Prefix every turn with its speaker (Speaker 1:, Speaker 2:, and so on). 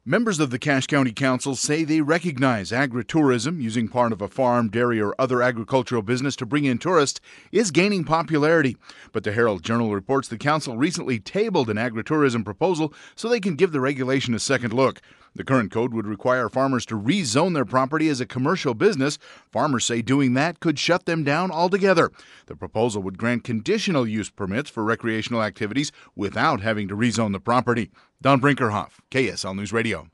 Speaker 1: Members of the Cache County Council say they recognize agritourism, using part of a farm, dairy, or other agricultural business to bring in tourists, is gaining popularity. But the Herald Journal reports the council recently tabled an agritourism proposal so they can give the regulation a second look. The current code would require farmers to rezone their property as a commercial business. Farmers say doing that could shut them down altogether. The proposal would grant conditional use permits for recreational activities without having to rezone the property. Don Brinkerhoff, KSL News Radio.